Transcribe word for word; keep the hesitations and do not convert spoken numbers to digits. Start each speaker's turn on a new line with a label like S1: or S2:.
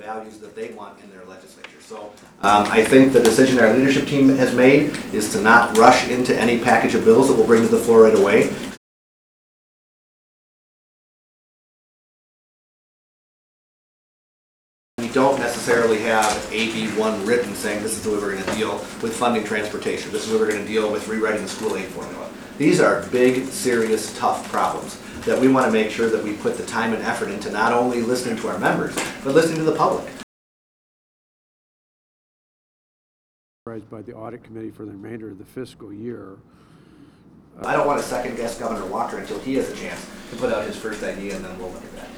S1: values that they want in their legislature. So um, I think the decision our leadership team has made is to not rush into any package of bills that we'll bring to the floor right away. We don't necessarily have A B one written saying this is the way we're going to deal with funding transportation. This is the way we're going to deal with rewriting the school aid formula. These are big, serious, tough problems that we want to make sure that we put the time and effort into not only listening to our members, but listening to the public.
S2: By the audit committee for the remainder of the fiscal year.
S1: I don't want to second guess Governor Walker until he has a chance to put out his first idea, and then we'll look at that.